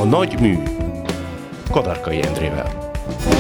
Nagy mű Kadarkai Endrével.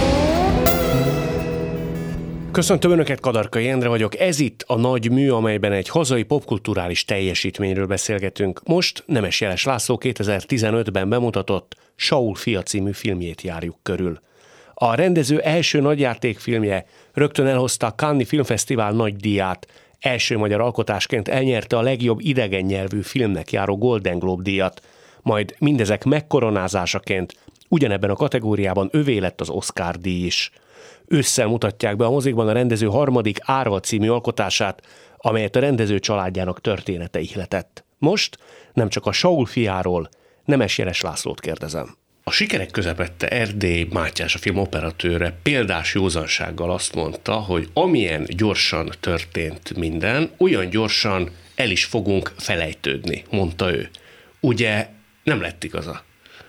Köszöntöm Önöket, Kadarkai Endre vagyok. Ez itt a Nagy mű, amelyben egy hazai popkulturális teljesítményről beszélgetünk. Most Nemes Jeles László 2015-ben bemutatott Saul fia című filmjét járjuk körül. A rendező első nagyjátékfilmje rögtön elhozta a Cannes-i Filmfesztivál nagy díját. Első magyar alkotásként elnyerte a legjobb idegen nyelvű filmnek járó Golden Globe díjat. Majd mindezek megkoronázásaként ugyanebben a kategóriában övé lett az Oscar díj is. Ősszel mutatják be a mozikban a rendező harmadik Árva című alkotását, amelyet a rendező családjának története ihletett. Most nem csak a Saul fiáról, Nemes Jeles Lászlót kérdezem. A sikerek közepette Erdély Mátyás, a film operatőre példás józansággal azt mondta, hogy amilyen gyorsan történt minden, olyan gyorsan el is fogunk felejtődni, mondta ő. Ugye nem lett igaza?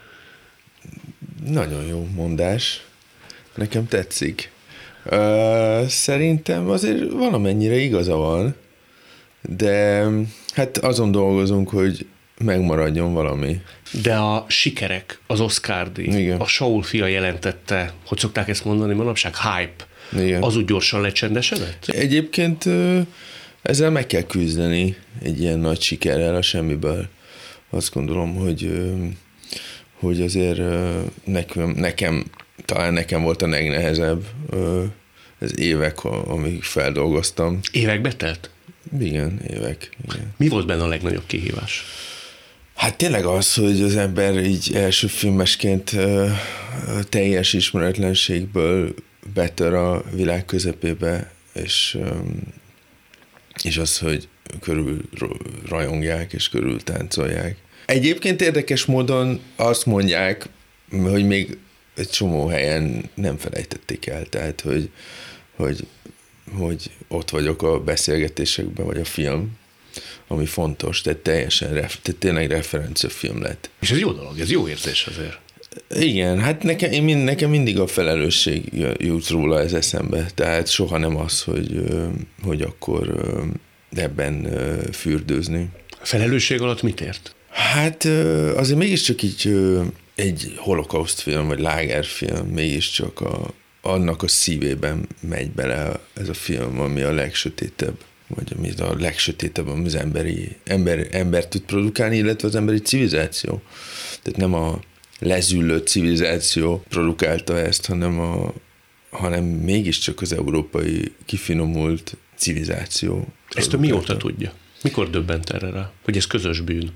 Nagyon jó mondás. Nekem tetszik. Szerintem azért valamennyire igaza van, de hát azon dolgozunk, hogy megmaradjon valami. De a sikerek, az Oscar-díj, a Saul fia jelentette, hogy szokták ezt mondani manapság, hype, igen. Az úgy gyorsan lecsendesedett? Egyébként ezzel meg kell küzdeni egy ilyen nagy sikerrel a semmiből. Azt gondolom, hogy azért talán nekem volt a legnehezebb ez évek, amíg feldolgoztam. Évekbe telt? Igen, évek. Igen. Mi volt benne a legnagyobb kihívás? Hát tényleg az, hogy az ember így első filmesként teljes ismeretlenségből betör a világ közepébe, és az, hogy körül rajongják és körül táncolják. Egyébként érdekes módon azt mondják, hogy még egy csomó helyen nem felejtették el, tehát hogy ott vagyok a beszélgetésekben, vagy a film, ami fontos, tehát tehát tényleg referenciafilm lett. És ez jó dolog, ez jó érzés azért. Igen, hát nekem mindig a felelősség jut róla ez eszembe, tehát soha nem az, hogy akkor ebben fürdőzni. A felelősség alatt mit ért? Hát azért mégiscsak így egy holokauszt-film, vagy lágerfilm, mégiscsak annak a szívében megy bele ez a film, ami a legsötétebb, vagy ami a legsötétebb, ami az ember tud produkálni, illetve az emberi civilizáció. Tehát nem a lezüllött civilizáció produkálta ezt, hanem mégiscsak az európai kifinomult civilizáció. Ezt mióta tudja? Mikor döbbent erre rá? Hogy ez közös bűn?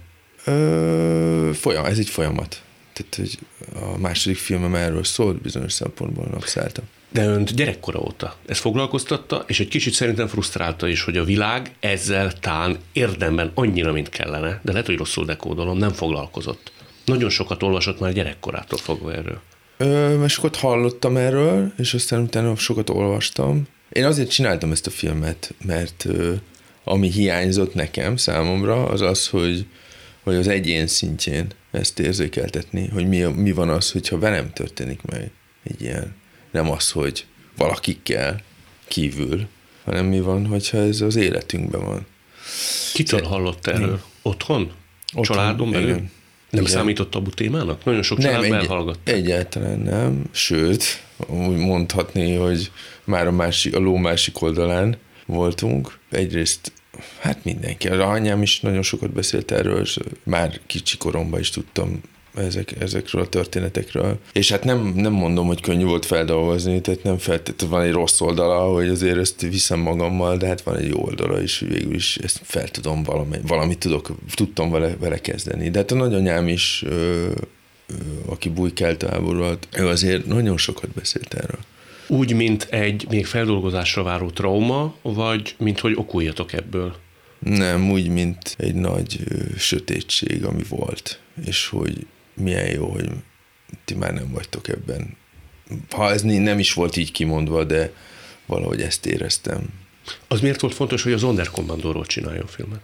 Ez egy folyamat. Tehát, hogy a második filmem erről szólt, bizonyos szempontból napszálltam. De önt gyerekkora óta ez foglalkoztatta, és egy kicsit szerintem frusztrálta is, hogy a világ ezzel tán érdemben annyira, mint kellene, de lehet, hogy rosszul dekódolom, nem foglalkozott. Nagyon sokat olvasott már gyerekkorától fogva erről. Mert sokat hallottam erről, és aztán utána sokat olvastam. Én azért csináltam ezt a filmet, mert ami hiányzott nekem, számomra, az az, hogy az egyén szintjén ezt érzékeltetni, hogy mi van az, hogyha velem történik meg egy ilyen. Nem az, hogy valakikkel kívül, hanem mi van, hogyha ez az életünkben van. Kitől hallott erről? Otthon? Családon belül? Nem számított tabu témának? Nagyon sok családban elhallgatta. Egyáltalán nem, sőt, úgy mondhatni, hogy már a ló másik oldalán voltunk. Egyrészt hát mindenki. A anyám is nagyon sokat beszélt erről, és már kicsi koromban is tudtam ezekről a történetekről. És hát nem mondom, hogy könnyű volt feldolgozni, tehát nem feltétlenül van egy rossz oldala, hogy azért ezt viszem magammal, de hát van egy jó oldala is, hogy végül is ezt fel tudom valamit tudtam vele kezdeni. De hát a nagyanyám is, aki bujkált a háború alatt, ő azért nagyon sokat beszélt erről. Úgy, mint egy még feldolgozásra váró trauma, vagy mint hogy okuljatok ebből? Nem, úgy, mint egy nagy sötétség, ami volt, és hogy milyen jó, hogy ti már nem vagytok ebben. Ha ez nem is volt így kimondva, de valahogy ezt éreztem. Az miért volt fontos, hogy az Sonderkommandóról csináljon filmet?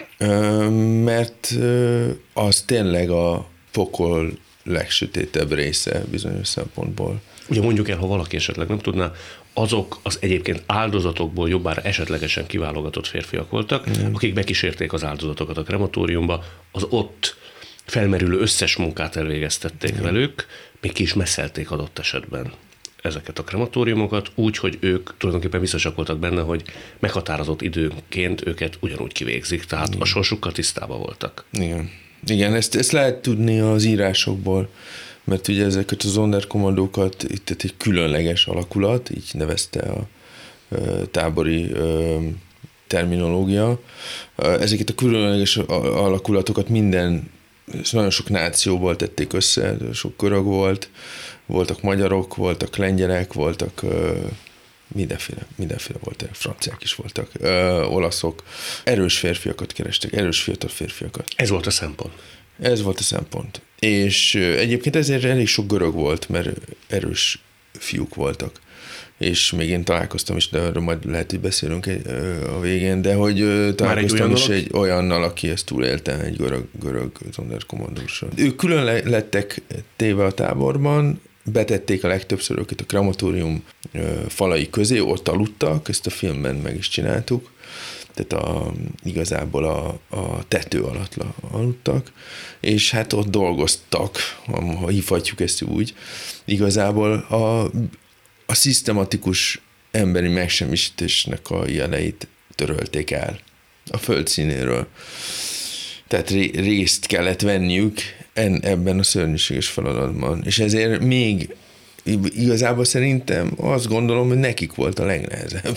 Mert az tényleg a pokol legsötétebb része bizonyos szempontból. Ugye mondjuk el, ha valaki esetleg nem tudná, azok az egyébként áldozatokból jobbára esetlegesen kiválogatott férfiak voltak, akik bekísérték az áldozatokat a krematóriumba, az ott felmerülő összes munkát elvégeztették velük, még ki is messzelték adott esetben ezeket a krematóriumokat, úgy, hogy ők tulajdonképpen biztosak voltak benne, hogy meghatározott időnként őket ugyanúgy kivégzik, tehát a sorsukkal tisztában voltak. Igen, ezt lehet tudni az írásokból, mert ugye ezeket a Sonderkommandókat itt egy különleges alakulat, így nevezte a tábori terminológia. Ezeket a különleges alakulatokat nagyon sok nációból tették össze, sok görög volt, voltak magyarok, voltak lengyelek, voltak mindenféle voltak, franciák is voltak, olaszok. Erős férfiakat kerestek, erős fiatal férfiakat. Ez volt a szempont. Ez volt a szempont. És egyébként ezért elég sok görög volt, mert erős fiúk voltak. És még én találkoztam is, de erről majd lehet, hogy beszélünk a végén, de hogy találkoztam is egy olyannal, aki ezt túlélte, egy görög Sonderkommandóssal. Ők külön lettek téve a táborban, betették a legtöbbször őket a krematórium falai közé, ott aludtak, ezt a filmben meg is csináltuk, tehát igazából a tető alatt aludtak, és hát ott dolgoztak, ha hívhatjuk ezt úgy, igazából a szisztematikus emberi megsemmisítésnek a jeleit törölték el a földszínéről. Tehát részt kellett venniük ebben a szörnyűséges feladatban. És ezért még igazából szerintem azt gondolom, hogy nekik volt a legnehezebb.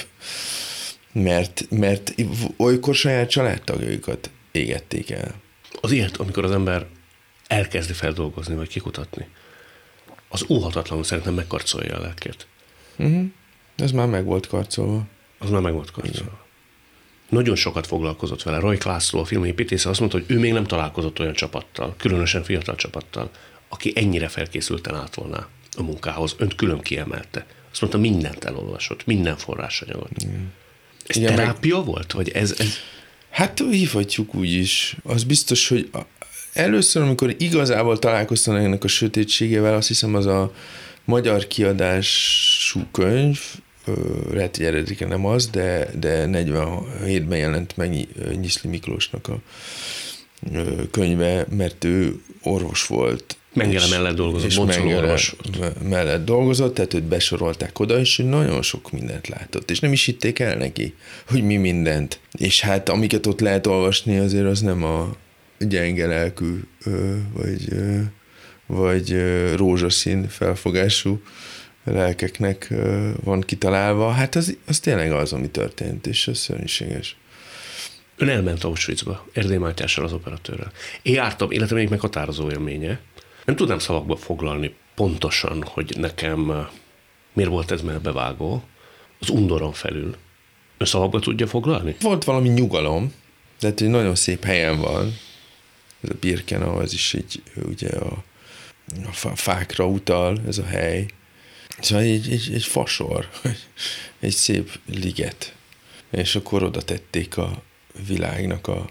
Mert olykor saját családtagjaikat égették el. Az ilyet, amikor az ember elkezdi feldolgozni, vagy kikutatni, az óhatatlanul szerintem megkarcolja a lelkét. Ez már meg volt karcolva. Az már meg volt karcolva. Igen. Nagyon sokat foglalkozott vele. Rajk László, a filmépítésze azt mondta, hogy ő még nem találkozott olyan csapattal, különösen fiatal csapattal, aki ennyire felkészülten állt volna a munkához. Önt külön kiemelte. Azt mondta, mindent elolvasott, minden forrásanyagot. Ez igen, terápia volt? Vagy ez... Hát hívhatjuk úgy is. Az biztos, hogy először, amikor igazából találkoztam ennek a sötétségével, azt hiszem az a magyar kiadású könyv, lehet, hogy eredetileg nem az, de 47-ben jelent meg Nyiszli Miklósnak a könyve, mert ő orvos volt. Mengele mellett dolgozott, Mengele mellett dolgozott, tehát őt besorolták oda, és nagyon sok mindent látott, és nem is hitték el neki, hogy mi mindent. És hát amiket ott lehet olvasni, azért az nem a gyenge lelkű, vagy rózsaszín felfogású lelkeknek van kitalálva. Hát az tényleg az, ami történt, és ez szörnyűséges. Ön elment Auschwitzba, Erdély Mátyással, az operatőrrel. Én jártam, életem egyik meghatározó élménye. Nem tudnám szavakba foglalni pontosan, hogy nekem miért volt ez bevágó, az undoron felül. Ön szavakba tudja foglalni? Volt valami nyugalom, tehát egy nagyon szép helyen van. Ez a Birkenau, az is egy, ugye a fákra utal, ez a hely. Szóval egy fasor, egy szép liget. És akkor oda tették a világnak a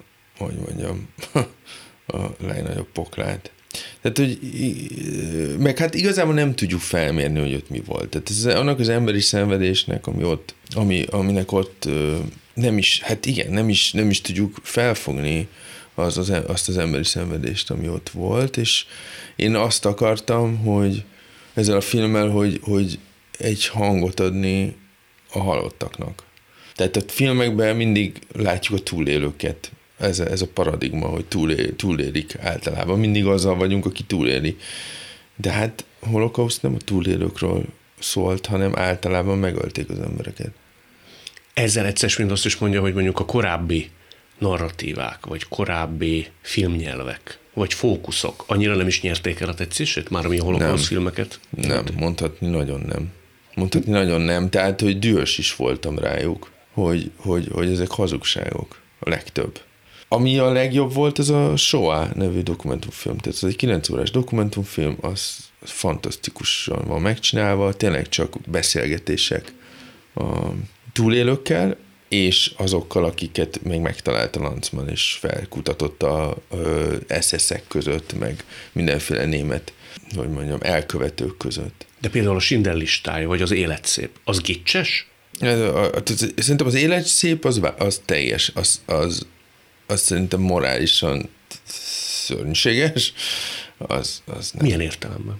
legnagyobb poklát. Tehát, hogy meg hát igazából nem tudjuk felmérni, hogy ott mi volt. Tehát ez annak az emberi szenvedésnek, aminek ott nem is tudjuk felfogni azt az emberi szenvedést, ami ott volt, és én azt akartam, hogy ezzel a filmmel, hogy egy hangot adni a halottaknak. Tehát a filmekben mindig látjuk a túlélőket. Ez a paradigma, hogy túlélik általában. Mindig azzal vagyunk, aki túléli. De hát a holokauszt nem a túlélőkről szólt, hanem általában megölték az embereket. Ezzel egyszer mind azt is mondja, hogy mondjuk a korábbi narratívák, vagy korábbi filmnyelvek, vagy fókuszok annyira nem is nyerték el a tetszését, már ami a holokauszt filmeket? Nem, mondhatni nagyon nem. Tehát, hogy dühös is voltam rájuk, hogy ezek hazugságok, a legtöbb. Ami a legjobb volt, az a Shoah nevű dokumentumfilm. Tehát ez egy 9 órás dokumentumfilm, az fantasztikusan van megcsinálva, tényleg csak beszélgetések a túlélőkkel, és azokkal, akiket még megtalált a Lanzmann, és felkutatott a SS-ek között, meg mindenféle német, elkövetők között. De például a Schindler listája, vagy az Élet szép, az gicses? Szerintem az Élet szép, az teljes, az szerintem morálisan szörnyűséges, az nem. Milyen értelemben?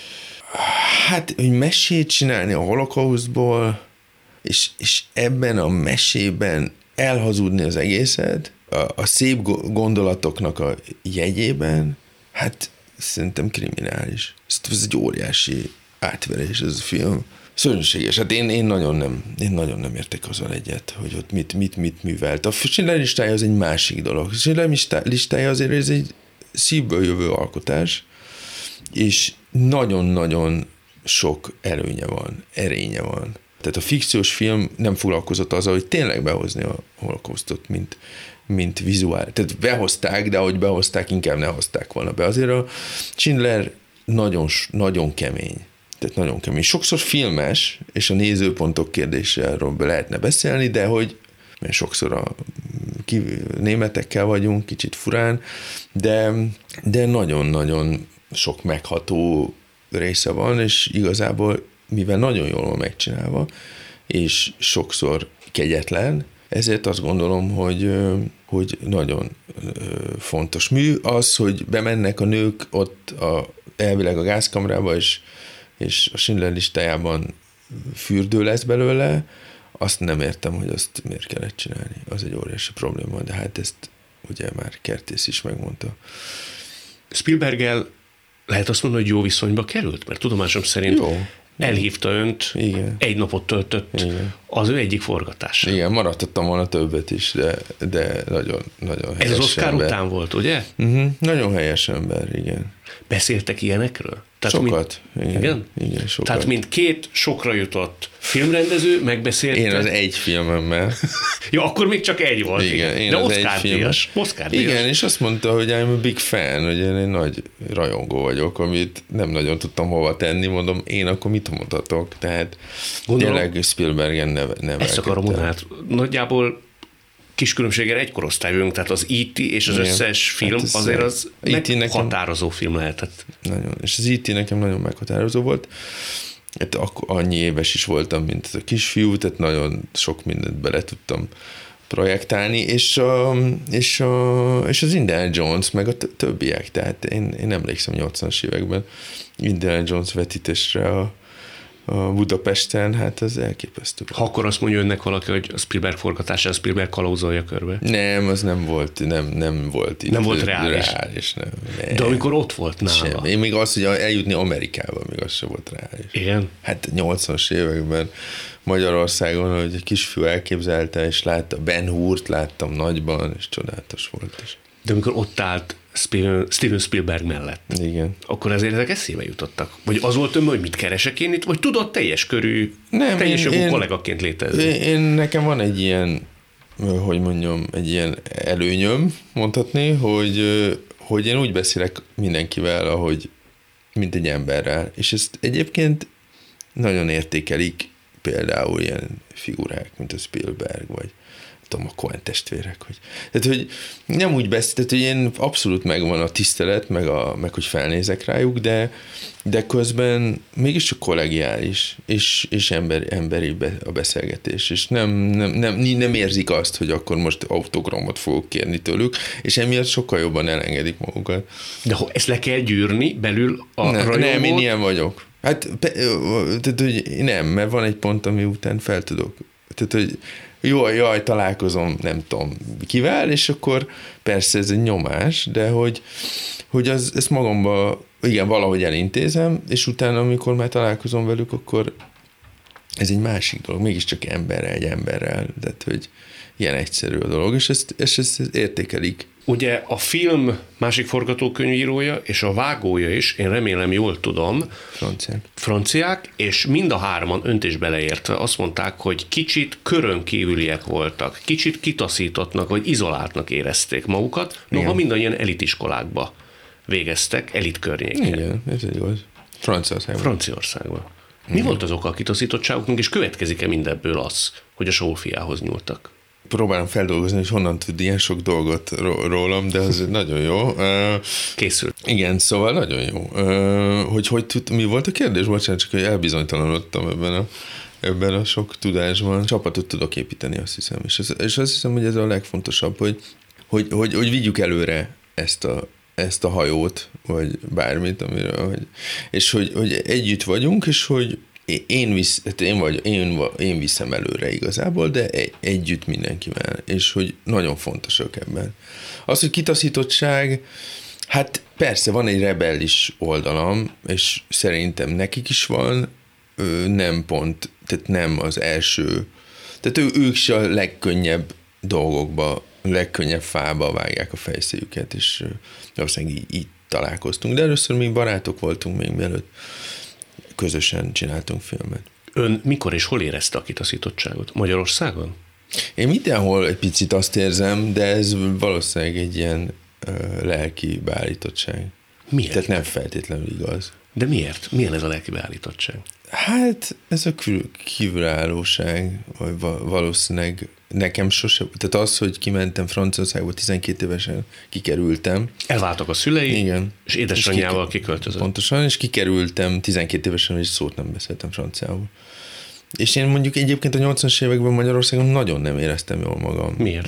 Hát, hogy mesét csinálni a holokausztból, és ebben a mesében elhazudni az egészet, a szép gondolatoknak a jegyében, hát szerintem kriminális. Ez egy óriási átverés ez a film. Szörnyűséges. Hát én nagyon nem értek azzal egyet, hogy ott mit művelt. A Schindler listája az egy másik dolog. A Schindler listája azért ez egy szívből jövő alkotás, és nagyon-nagyon sok erénye van. Tehát a fikciós film nem foglalkozott azzal, hogy tényleg behozni a holokausztot, mint vizuál. Tehát behozták, de ahogy behozták, inkább ne hozták volna be. Azért a Schindler nagyon kemény. Tehát nagyon kemény. Sokszor filmes, és a nézőpontok kérdéséről lehetne beszélni, de hogy mert sokszor a németekkel vagyunk, kicsit furán, de nagyon-nagyon sok megható része van, és igazából, mivel nagyon jól van megcsinálva, és sokszor kegyetlen, ezért azt gondolom, hogy nagyon fontos mű az, hogy bemennek a nők ott elvileg a gázkamrába, és a Schindler listájában fürdő lesz belőle, azt nem értem, hogy azt miért kellett csinálni. Az egy óriási probléma, de hát ezt ugye már Kertész is megmondta. Spielberggel lehet azt mondani, hogy jó viszonyba került? Mert tudomásom szerint jó. Elhívta önt, igen. Egy napot töltött igen. Az ő egyik forgatása. Igen, maradhattam volna többet is, de nagyon helyes Ez az Oscar ember. Után volt, ugye? Nagyon helyes ember, igen. Beszéltek ilyenekről? Tehát sokat. Igen, sokat. Tehát mint két sokra jutott filmrendező megbeszélte. Én az egy filmemmel. Ja, akkor még csak egy volt. Igen. Én de az Oscar-díjas. Igen, és azt mondta, hogy I'm a big fan, hogy én egy nagy rajongó vagyok, amit nem nagyon tudtam hova tenni, mondom, én akkor mit mondhatok? Tehát tényleg Spielbergen nevelkedtem. Ezt akarom mondani, hát nagyjából kis különbséggel egy korosztály vagyunk, tehát az E.T. és az összes film hát azért az meghatározó film lehetett. Nagyon. És az E.T. nekem nagyon meghatározó volt. Hát annyi éves is voltam, mint ez a kisfiú, tehát nagyon sok mindent bele tudtam projektálni, és az Indiana Jones, meg a többiek. Tehát én emlékszem 80-as években Indiana Jones vetítésre a Budapesten, hát az elképesztő. Ha akkor azt mondja önnek valaki, hogy a Spielberg forgatása, a Spielberg kalauzolja körbe. Nem, az nem volt. Nem volt. Nem volt reális. Nem. De amikor ott volt nála. Sem. Én még az, hogy eljutni Amerikába, még az sem volt reális. Igen? Hát 80-as években Magyarországon, hogy egy kisfiú elképzelte, és látta Ben Hurt, láttam nagyban, és csodálatos volt. De amikor ott állt Steven Spielberg mellett. Igen. Akkor ezért ezek eszébe jutottak? Vagy az volt önben, hogy mit keresek én itt, vagy tudod teljes körű, teljes jogú kollégaként létezni? Nekem van egy ilyen, hogy mondjam, egy ilyen előnyöm, mondhatni, hogy én úgy beszélek mindenkivel, ahogy mint egy emberrel. És ezt egyébként nagyon értékelik például ilyen figurák, mint a Spielberg, vagy tudom, a Coen testvérek, tehát, hogy nem úgy beszélt, hogy én abszolút megvan a tisztelet, meg hogy felnézek rájuk, de közben mégiscsak kollegiális, és emberi a beszélgetés, és nem érzik azt, hogy akkor most autogramot fogok kérni tőlük, és emiatt sokkal jobban elengedik magukat. De ezt le kell gyűrni belül a rajongót? Nem, én ilyen vagyok. Hát, tehát, hogy nem, mert van egy pont, ami után fel tudok. Tehát, hogy jaj, találkozom, nem tudom kivel, és akkor persze ez egy nyomás, de hogy ezt magamban, igen, valahogy elintézem, és utána, amikor már találkozom velük, akkor ez egy másik dolog, mégiscsak egy emberrel, tehát, hogy ilyen egyszerű a dolog, és ezt értékelik. Ugye a film másik forgatókönyvírója és a vágója is, én remélem jól tudom, franciák, és mind a hárman önt is beleértve azt mondták, hogy kicsit körön kívüliek voltak, kicsit kitaszítottnak vagy izoláltnak érezték magukat, noha mindannyian elitiskolákba végeztek, elit környéken. Igen, ez igaz. Franciaországban. Mi volt az oka a kitaszítottságuknak, és következik-e mindebből az, hogy a Saul-fiához nyúltak? Próbálom feldolgozni, hogy honnan tud ilyen sok dolgot rólam, de az nagyon jó. Készült. Igen, szóval nagyon jó. Hogy tud, mi volt a kérdés? Bocsánat, csak hogy elbizonytalanodtam ebben a sok tudásban. Csapatot tudok építeni, azt hiszem. És azt hiszem, hogy ez a legfontosabb, hogy vigyük előre ezt a hajót, vagy bármit, és hogy együtt vagyunk, és hogy én viszem előre igazából, de együtt mindenkivel, és hogy nagyon fontosak ebben. Az, hogy kitaszítottság, hát persze van egy rebellis oldalam, és szerintem nekik is van, nem pont, tehát nem az első, tehát ők is a legkönnyebb dolgokba, legkönnyebb fába vágják a fejszéjüket, és valószínűleg így találkoztunk, de először még barátok voltunk még mielőtt közösen csináltunk filmet. Ön mikor és hol érezte a kitaszítottságot? Magyarországon? Én mindenhol egy picit azt érzem, de ez valószínűleg egy ilyen lelki beállítottság. Miért? Tehát nem feltétlenül igaz. De miért? Milyen ez a lelki beállítottság? Hát ez a kívülállóság, vagy valószínűleg nekem sose, tehát az, hogy kimentem Franciaországba 12 évesen, kikerültem. Elváltak a szülei, igen. És édesanyjával kiköltözött. Pontosan, és kikerültem 12 évesen, és szót nem beszéltem franciául. És én mondjuk egyébként a 80-as években Magyarországon nagyon nem éreztem jól magam. Miért?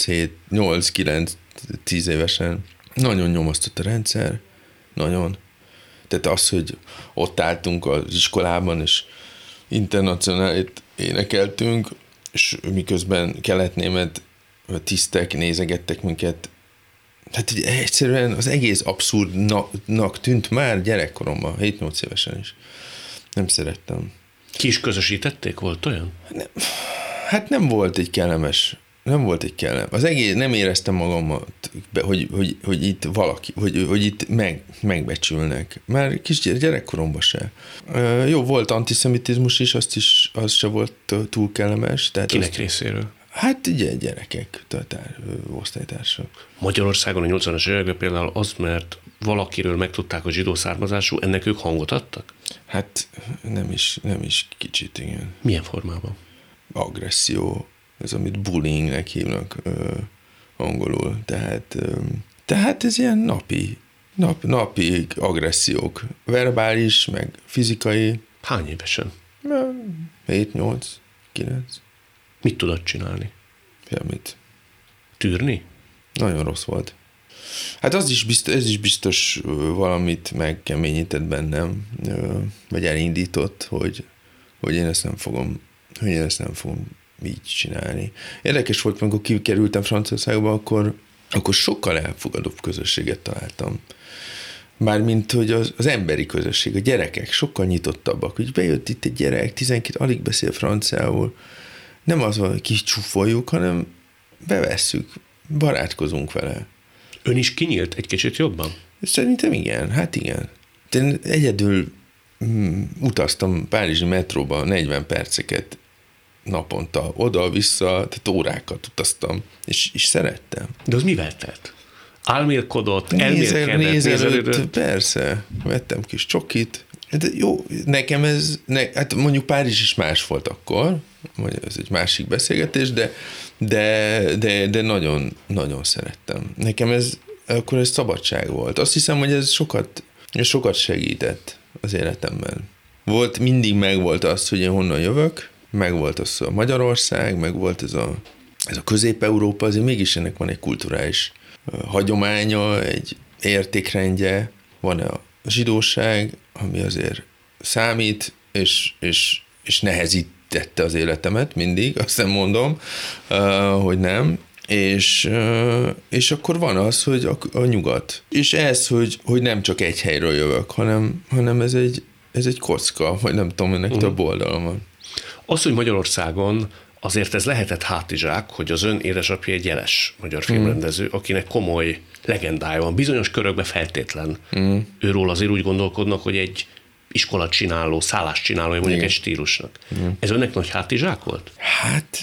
8-9-10 évesen. Nagyon nyomasztott a rendszer, nagyon. Tehát az, hogy ott álltunk az iskolában, és internacionálit énekeltünk, és miközben kelet-német tisztek nézegettek minket. Hát egyszerűen az egész abszurdnak tűnt már gyerekkoromban, 7-8 évesen is. Nem szerettem. Ki is közösítették? Volt olyan? Hát nem volt egy kellemes. Az egész, nem éreztem magamat, hogy itt valaki, hogy itt megbecsülnek. Már kis gyerekkoromban se. Jó, volt antiszemitizmus is, az se volt túl kellemes. Tehát kinek részéről? Hát ugye gyerekek, osztálytársak. Magyarországon a 80-as években például az, mert valakiről megtudták a zsidó származású, ennek ők hangot adtak? Hát nem is kicsit, igen. Milyen formában? Agresszió. Ez, amit bullyingnek hívnak angolul. Tehát ez ilyen napi agressziók. Verbális, meg fizikai. Hány évesen? 7, 8, 9. Mit tudott csinálni? Semmit. Tűrni? Nagyon rossz volt. Hát ez is biztos valamit megkeményített bennem, vagy elindított, hogy én ezt nem fogom így csinálni. Érdekes volt, amikor kikerültem Franciaországba, akkor sokkal elfogadóbb közösséget találtam. Mármint, hogy az emberi közösség, a gyerekek sokkal nyitottabbak. Hogy bejött itt egy gyerek, 12, alig beszél franciául, nem az van, hogy kicsúfoljuk, hanem bevesszük, barátkozunk vele. Ön is kinyílt egy kicsit jobban? Szerintem igen, hát igen. Én egyedül utaztam Párizsi metróba 40 perceket naponta, oda-vissza, tehát órákat utaztam, és szerettem. De az mivel telt? Álmélkodott, elmélkedett, persze, vettem kis csokit. De jó, nekem hát mondjuk Párizs is más volt akkor, ez egy másik beszélgetés, de nagyon, nagyon szerettem. Nekem akkor ez szabadság volt. Azt hiszem, hogy ez sokat segített az életemben. Mindig megvolt az, hogy én honnan jövök, megvolt az a Magyarország, megvolt ez a Közép-Európa, azért mégis ennek van egy kulturális hagyománya, egy értékrendje, van a zsidóság, ami azért számít, és nehezítette az életemet mindig, azt nem mondom, hogy nem, és akkor van az, hogy a nyugat. És ez, hogy nem csak egy helyről jövök, hanem ez egy kocka, vagy nem tudom, ennek több oldala van. Az, hogy Magyarországon azért ez lehetett hátizsák, hogy az ön édesapja egy jeles magyar filmrendező, akinek komoly legendája van. Bizonyos körökben feltétlen. Őról azért úgy gondolkodnak, hogy egy iskolat szállást csináló, mondjuk egy stílusnak. Ez önnek nagy hátizsák volt? Hát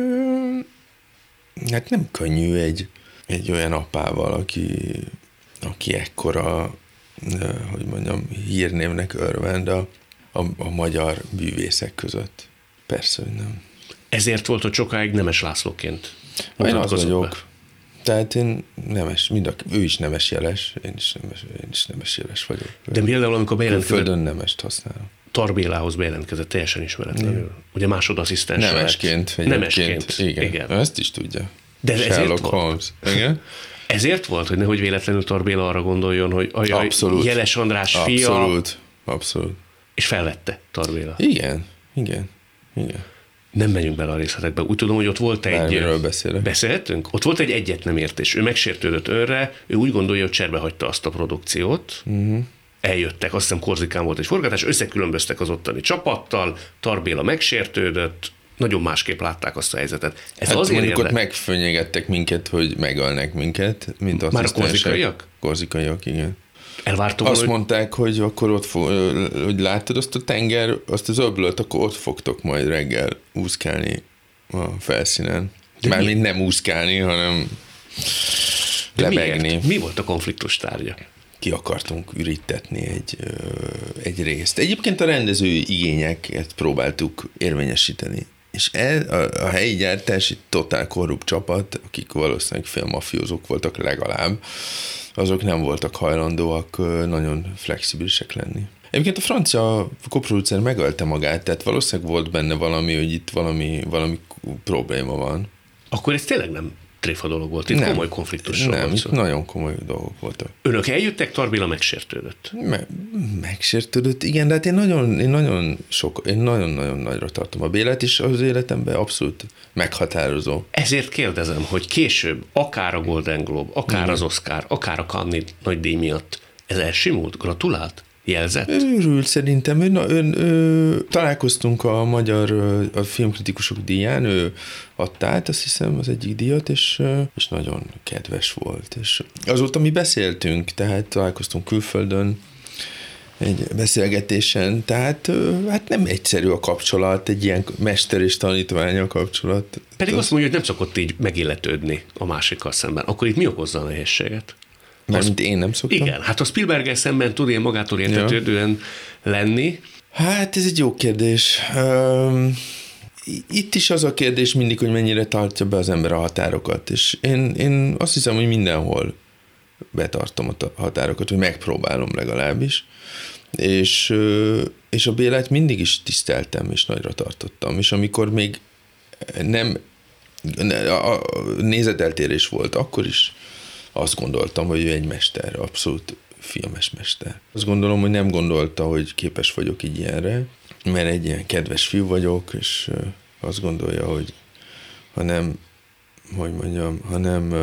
nem könnyű egy olyan apával, aki ekkora, hogy mondjam, hírnévnek örvend a magyar művészek között. Persze, hogy nem. Ezért volt, hogy sokáig Nemes Lászlóként én az vagyok. Be. Tehát én nemes, ő is nemes jeles, én is nemes jeles vagyok. De például, amikor bejelentkezett... Földön nemest használom. Tarbélához bejelentkezett teljesen ismeretlenül. Ugye másodasszisztens. Nemesként. Igen. Ezt is tudja. De Sherlock Holmes. Igen. Ezért volt, hogy nehogy véletlenül Tóth Béla arra gondoljon, hogy ajaj, Abszolút. Jeles András fia. Abszolút. És felvette Tóth Béla. Igen. Nem megyünk bele a részletekbe. Úgy tudom, hogy ott volt egy... Bármiről beszélek. Beszélhetünk? Ott volt egy egyet nem értés. Ő megsértődött önre, ő úgy gondolja, hogy cserbe hagyta azt a produkciót. Eljöttek, azt hiszem Korzikán volt egy forgatás, összekülönböztek az ottani csapattal, Tóth Béla megsértődött, nagyon másképp látták azt a helyzetet. Ez azért mondjuk ott megfönyegettek minket, hogy megölnek minket, mint már a korzikaiak? Korzikaiak, igen. Elvártam, azt mondták, hogy akkor ott hogy láttad azt a tenger, azt az öblöt, akkor ott fogtok majd reggel úszkálni a felszínen. Mármint nem úszkálni, hanem lebegni. Mi volt a konfliktus tárgya? Ki akartunk ürítetni egy részt. Egyébként a rendezői igényeket próbáltuk érvényesíteni. És a helyi gyártás egy totál korrupt csapat, akik valószínűleg félmafiózók voltak legalább, azok nem voltak hajlandóak nagyon flexibilisek lenni. Egyébként a francia koproducer megölte magát, tehát valószínűleg volt benne valami, hogy itt valami probléma van. Akkor ez tényleg nem tréfa dolog volt, itt komoly konfliktusról volt. Nem, itt nagyon komoly dolgok voltak. Önök eljöttek, Tóth Béla megsértődött. Megsértődött, igen, de hát én nagyon-nagyon nagyra tartom a Bélát, és az életemben abszolút meghatározó. Ezért kérdezem, hogy később, akár a Golden Globe, akár az Oscar, akár a Cannes nagy díj miatt, ez elsimult? Gratulált? Jelzett? Örült szerintem. Találkoztunk a magyar a filmkritikusok díján, ő adta át, azt hiszem, az egyik díjat, és nagyon kedves volt. És azóta mi beszéltünk, tehát találkoztunk külföldön egy beszélgetésen, tehát hát nem egyszerű a kapcsolat, egy ilyen mester és tanítvány a kapcsolat. Pedig azt mondja, hogy nem szokott így megilletődni a másikkal szemben. Akkor itt mi okozza a nehézséget? Mármint én nem szoktam. Igen, hát a Spielberggel szemben tud ilyen magától értetődően lenni. Hát ez egy jó kérdés. Itt is az a kérdés mindig, hogy mennyire tartja be az ember a határokat, és én azt hiszem, hogy mindenhol betartom a határokat, hogy megpróbálom legalábbis, és a Bélát mindig is tiszteltem, és nagyra tartottam, és amikor még nem a nézeteltérés volt, akkor is azt gondoltam, hogy ő egy mester, abszolút filmes mester. Azt gondolom, hogy nem gondolta, hogy képes vagyok így ilyenre, mert egy ilyen kedves fiú vagyok, és azt gondolja, hogy ha nem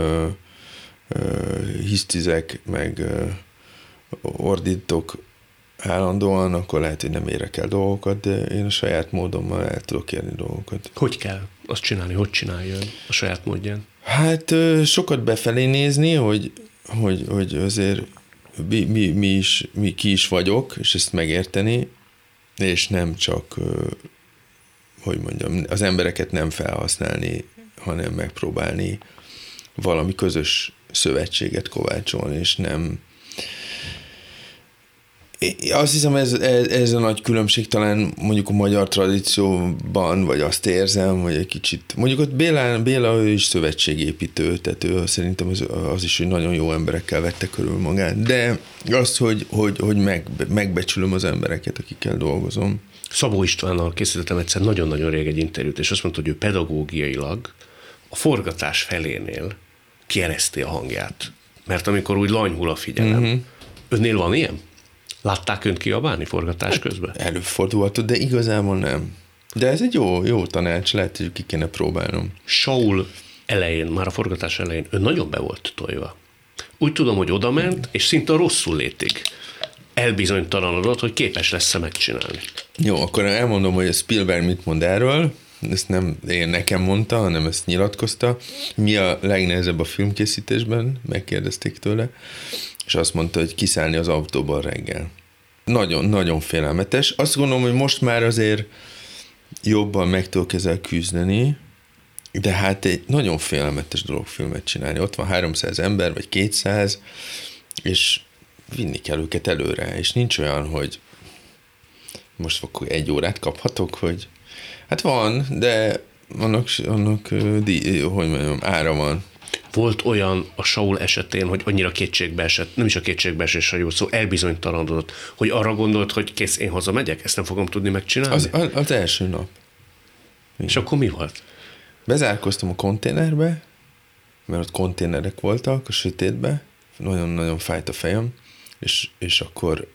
hisztizek, meg ordítok állandóan, akkor lehet, hogy nem érek el dolgokat, de én a saját módommal el tudok érni dolgokat. Hogy kell azt csinálni? Hogy csinálja a saját módján? Hát sokat befelé nézni, hogy azért ki is vagyok, és ezt megérteni, és nem csak, az embereket nem felhasználni, hanem megpróbálni valami közös szövetséget kovácsolni, és nem... Azt hiszem, ez a nagy különbség talán mondjuk a magyar tradícióban, vagy azt érzem, hogy egy kicsit... Mondjuk ott Béla ő is szövetségépítő, tehát ő szerintem az is, hogy nagyon jó emberekkel vette körül magát, de az, hogy megbecsülöm az embereket, akikkel dolgozom. Szabó Istvánnal készítettem egyszer nagyon-nagyon rég egy interjút, és azt mondta, hogy ő pedagógiailag a forgatás felénél kiereszti a hangját. Mert amikor úgy lanyhul a figyelem. Önnél van ilyen? Látták önt kiabálni forgatás közben? Előfordulhatott, de igazából nem. De ez egy jó tanács, lehet, hogy ki kéne próbálnom. Saul elején, már a forgatás elején, ön nagyon be volt tojva. Úgy tudom, hogy odament, és szinte rosszul létig elbizonytalanodott, hogy képes lesz-e megcsinálni. Jó, akkor elmondom, hogy a Spielberg mit mond erről. Ezt nem én nekem mondta, hanem ezt nyilatkozta. Mi a legnehezebb a filmkészítésben? Megkérdezték tőle. És azt mondta, hogy kiszállni az autóban reggel. Nagyon-nagyon félelmetes. Azt gondolom, hogy most már azért jobban meg tudok ezzel küzdeni, de hát egy nagyon félelmetes dolog filmet csinálni. Ott van 300 ember, vagy 200, és vinni kell őket előre, és nincs olyan, hogy most akkor 1 órát kaphatok, hogy hát van, de annak ára van. Volt olyan a Saul esetén, hogy annyira kétségbe esett, nem is a kétségbeesés a jó szó, elbizonytalanodott, hogy arra gondolt, hogy kész, én hazamegyek, ezt nem fogom tudni megcsinálni? Az első nap. És akkor mi volt? Bezárkoztam a konténerbe, mert ott konténerek voltak a sötétbe, nagyon-nagyon fájt a fejem, és akkor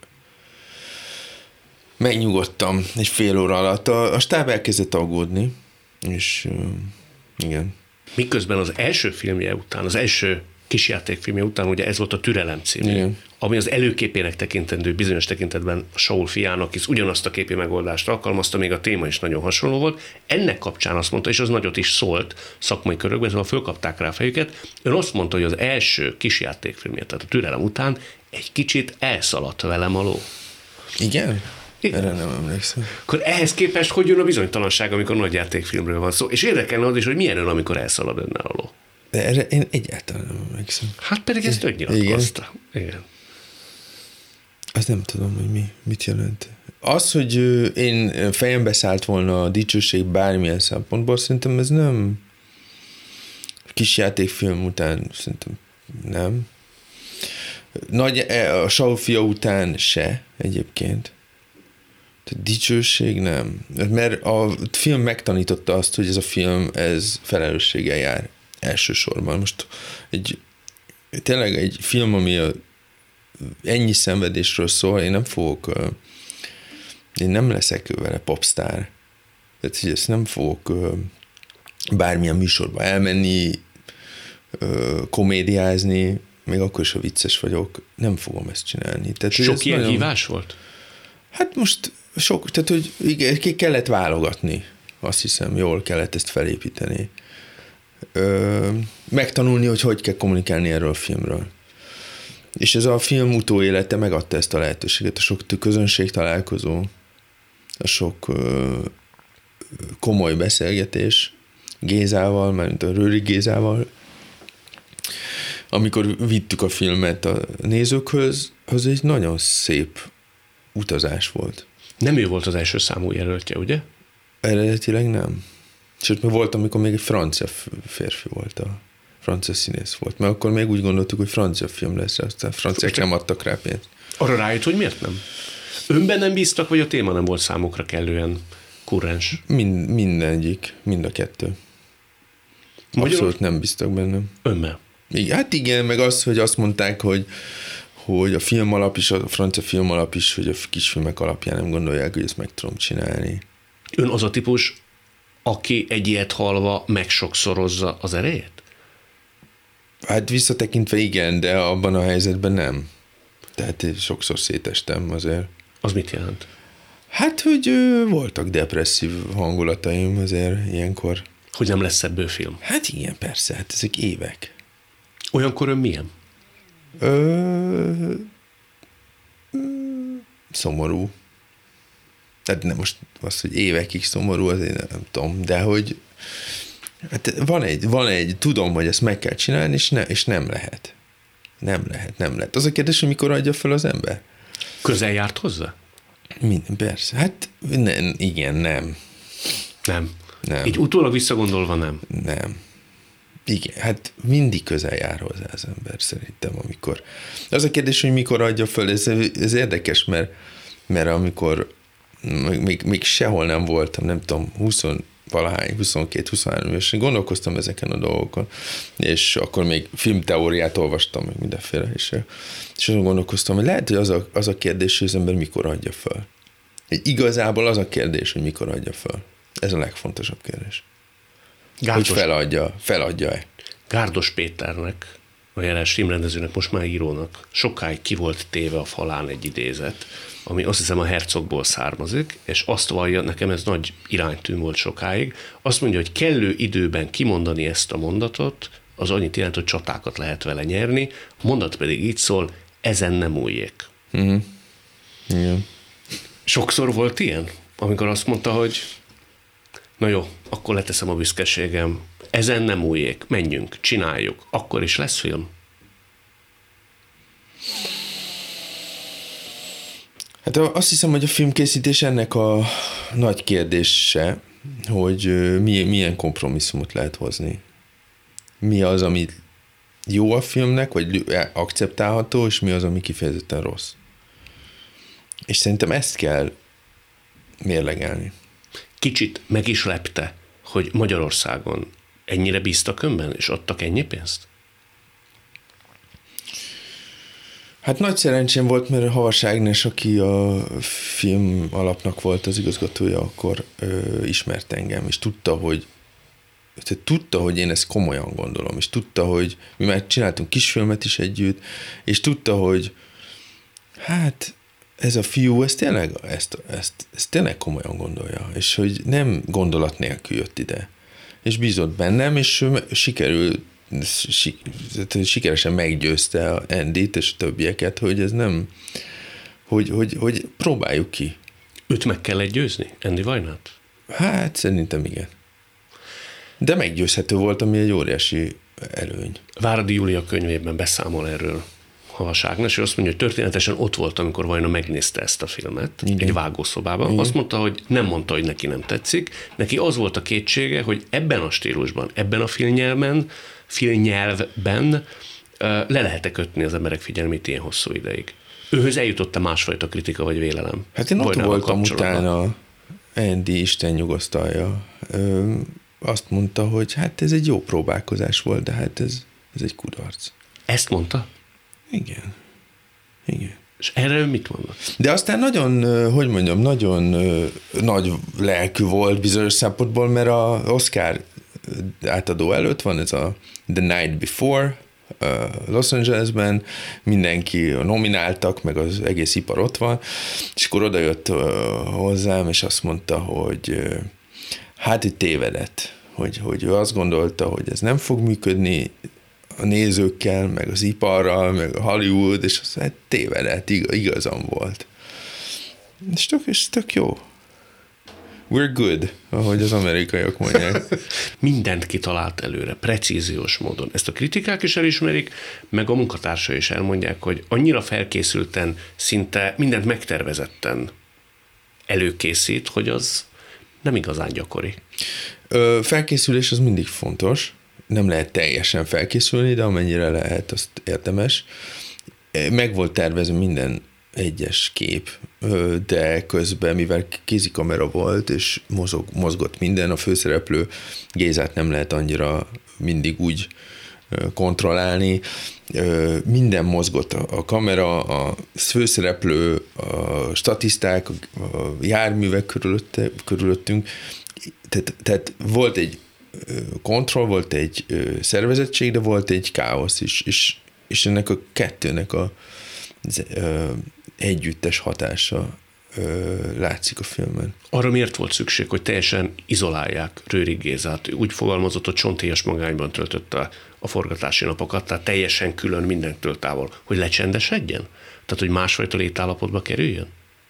megnyugodtam egy fél óra alatt. A stáb elkezdett aggódni, és igen. Miközben az első filmje után, az első kisjátékfilmje után, ugye ez volt a Türelem című, Igen. ami az előképének tekintendő, bizonyos tekintetben a Saul fiának is ugyanazt a képi megoldást alkalmazta, még a téma is nagyon hasonló volt. Ennek kapcsán azt mondta, és az nagyot is szólt szakmai körökben, szóval fölkapták rá a fejüket. Ön azt mondta, hogy az első kisjátékfilmje, tehát a Türelem után egy kicsit elszaladt velem a ló. Igen? Igen. Erre nem emlékszem. Akkor ehhez képest hogy jön a bizonytalanság, amikor nagy játékfilmről van szó? És érdekelne az is, hogy milyen ön, amikor elszalad önnel a ló. De erre én egyáltalán nem emlékszem. Hát pedig ezt ön nyilatkozta. Igen. Azt nem tudom, hogy mit jelent. Az, hogy én fejembe szállt volna a dicsőség bármilyen szempontból, szerintem ez nem. Kisjátékfilm után szerintem nem. A Saul fia után se egyébként. Tehát dicsőség nem. Mert a film megtanította azt, hogy ez a film, ez felelősséggel jár elsősorban. Most tényleg egy film, ami ennyi szenvedésről szól, én nem leszek vele popstar. Tehát, hogy ezt nem fogok bármilyen műsorba elmenni, komédiázni, még akkor is, ha vicces vagyok, nem fogom ezt csinálni. Tehát, sok ilyen hívás volt? Hát most sok, tehát, hogy igen, ki kellett válogatni. Azt hiszem, jól kellett ezt felépíteni. Megtanulni, hogy kell kommunikálni erről a filmről. És ez a film utóélete megadta ezt a lehetőséget. A sok közönség találkozó, a sok komoly beszélgetés Gézával, mármint a Rőri Gézával, amikor vittük a filmet a nézőkhöz, az egy nagyon szép utazás volt. Nem ő volt az első számú jelöltje, ugye? Eredetileg nem. Sőt, volt, amikor még egy francia férfi volt, a francia színész volt. Mert akkor még úgy gondoltuk, hogy francia film lesz, aztán franciák nem adtak rá pénzt. Arra rájött, hogy miért nem? Önben nem bíztak, vagy a téma nem volt számukra kellően kurrens? Mindegyik, mind a kettő. Abszolút nem bíztak bennem. Önben? Hát igen, meg az, hogy azt mondták, hogy a film alap is, a francia film alap is, hogy a kisfilmek alapján nem gondolják, hogy ezt meg tudom csinálni. Ön az a típus, aki egy ilyet hallva megsokszorozza az erejét? Hát visszatekintve igen, de abban a helyzetben nem. Tehát sokszor szétestem azért. Az mit jelent? Hát, hogy voltak depresszív hangulataim azért ilyenkor. Hogy nem lesz ebből film? Hát igen, persze, hát ezek évek. Olyankor ön milyen? Szomorú. Tehát nem most az, hogy évekig szomorú, azért nem tudom, de hogy hát van egy, tudom, hogy ezt meg kell csinálni, és nem lehet. Nem lehet. Az a kérdés, hogy mikor adja fel az ember? Közel járt hozzá? Persze. Hát igen, nem. Nem. Így utólag visszagondolva nem. Nem. Igen, hát mindig közel jár hozzá az ember szerintem, amikor. Az a kérdés, hogy mikor adja föl, ez érdekes, mert amikor még sehol nem voltam, nem tudom, 22-23 évesen, gondolkoztam ezeken a dolgokon, és akkor még filmteóriát olvastam, meg mindenféle, és azon gondolkoztam, hogy lehet, hogy az a kérdés, hogy az ember mikor adja föl. Igazából az a kérdés, hogy mikor adja föl. Ez a legfontosabb kérdés. Hogy feladja-e. Gárdos Péternek, a jeles filmrendezőnek, most már írónak sokáig ki volt téve a falán egy idézet, ami azt hiszem a Herzogból származik, és azt vallja, nekem ez nagy iránytű volt sokáig, azt mondja, hogy kellő időben kimondani ezt a mondatot, az annyit jelent, hogy csatákat lehet vele nyerni, a mondat pedig így szól, ezen nem újjék. Mm-hmm. Igen. Sokszor volt ilyen, amikor azt mondta, hogy na jó, akkor leteszem a büszkeségem, ezen nem újjék, menjünk, csináljuk, akkor is lesz film. Hát azt hiszem, hogy a filmkészítés ennek a nagy kérdése, hogy milyen kompromisszumot lehet hozni. Mi az, ami jó a filmnek, vagy akceptálható, és mi az, ami kifejezetten rossz. És szerintem ezt kell mérlegelni. Kicsit meg is lepte, hogy Magyarországon ennyire bíztak önben, és adtak ennyi pénzt? Hát nagy szerencsém volt, mert Havas Ágnes, aki a film alapnak volt az igazgatója, akkor ismert engem, és tudta, hogy én ezt komolyan gondolom, és tudta, hogy mi már csináltunk kisfilmet is együtt, és tudta, hogy hát ez a fiú, ez tényleg, ezt tényleg komolyan gondolja, és hogy nem gondolat nélkül jött ide. És bízott bennem, és sikeresen meggyőzte Andyt és a többieket, hogy ez nem, hogy próbáljuk ki. Őt meg kell győzni, Andy Vajnát? Hát szerintem igen. De meggyőzhető volt, ami egy óriási előny. Váradi Júlia könyvében beszámol erről Havas Ágnes, és azt mondja, hogy történetesen ott volt, amikor Vajna megnézte ezt a filmet, igen, egy vágószobában. Igen. Azt mondta, hogy nem mondta, hogy neki nem tetszik. Neki az volt a kétsége, hogy ebben a stílusban, ebben a filmnyelvben le lehet-e kötni az emberek figyelmét ilyen hosszú ideig. Őhöz eljutott-e másfajta kritika vagy vélelem? Hát én ott voltam utána, Andy, Isten nyugosztalja. Azt mondta, hogy hát ez egy jó próbálkozás volt, de hát ez egy kudarc. Ezt mondta? Igen. És erre ő mit mondott? De aztán nagyon nagy lelkű volt bizonyos szempontból, mert az Oscar átadó előtt van ez a The Night Before Los Angelesben, mindenki nomináltak, meg az egész ipar ott van, és akkor odajött hozzám, és azt mondta, hogy hát itt tévedett, hogy ő azt gondolta, hogy ez nem fog működni a nézőkkel, meg az iparral, meg a Hollywood, és azt hát tévedett, igazam volt. És tök jó. We're good, ahogy az amerikaiak mondják. Mindent kitalált előre, precíziós módon. Ezt a kritikák is elismerik, meg a munkatársai is elmondják, hogy annyira felkészülten, szinte mindent megtervezetten előkészít, hogy az nem igazán gyakori. Felkészülés az mindig fontos. Nem lehet teljesen felkészülni, de amennyire lehet, azt érdemes. Meg volt tervezve minden egyes kép, de közben, mivel kézikamera volt, és mozgott minden, a főszereplő Gézát nem lehet annyira mindig úgy kontrollálni. Minden mozgott, a kamera, a főszereplő, a statiszták, a járművek körülöttünk. Tehát volt egy kontroll, volt egy szervezettség, de volt egy káosz is, és ennek a kettőnek az együttes hatása látszik a filmben. Arra miért volt szükség, hogy teljesen izolálják Rőrig Gézát? Úgy fogalmazott, hogy csontélyes magányban töltötte a forgatási napokat, tehát teljesen külön mindentől távol. Hogy lecsendesedjen? Tehát, hogy másfajta létállapotba kerüljön?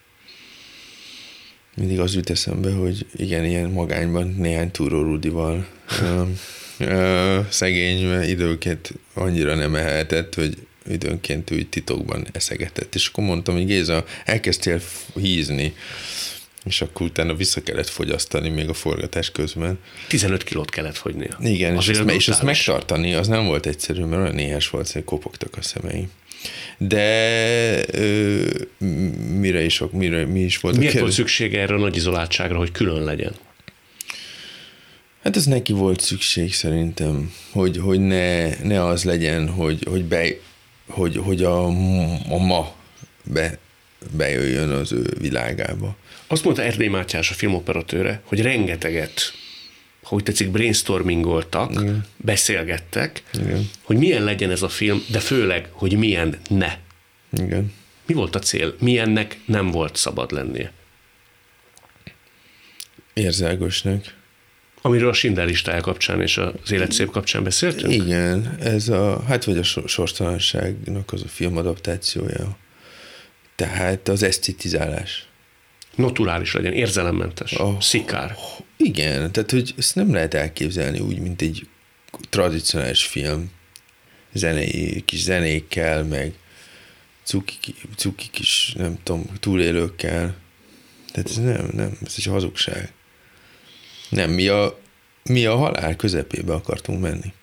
Mindig az jut eszembe, hogy igen, ilyen magányban néhány Túró Rudival szegény, mert időnként annyira nem ehetett, hogy időnként úgy titokban eszegetett. És akkor mondtam, hogy Géza, elkezdtél hízni, és akkor utána vissza kellett fogyasztani még a forgatás közben. 15 kilót kellett fogynia. Igen, és ezt megtartani, az nem volt egyszerű, mert olyan néhes volt, hogy kopogtak a szemeim. De mi is volt? Miért volt szüksége erre a nagy izoláltságra, hogy külön legyen? Hát ez neki volt szükség szerintem, hogy ne az legyen, hogy a ma bejöjjön az ő világába. Azt mondta Erdély Mátyás, a filmoperatőre, hogy rengeteget, ha úgy tetszik, brainstormingoltak, igen, beszélgettek, igen, hogy milyen legyen ez a film, de főleg, hogy milyen ne. Igen. Mi volt a cél? Milyennek nem volt szabad lennie? Érzelgősnek. Amiről a Schindler listája kapcsán és az Élet szép kapcsán beszéltünk? Igen, ez vagy a sorstalanságnak az a filmadaptációja. Tehát az esztetizálás. Naturális legyen, érzelemmentes, szikár. Igen, tehát hogy ezt nem lehet elképzelni úgy, mint egy tradicionális film. Kis zenékkel, meg cuki kis, nem tudom, túlélőkkel. Tehát ez nem, ez egy hazugság. Nem, mi a halál közepébe akartunk menni.